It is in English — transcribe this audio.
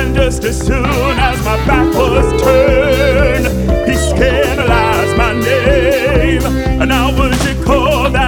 And just as soon as my back was turned, he scandalized my name. And now would you call that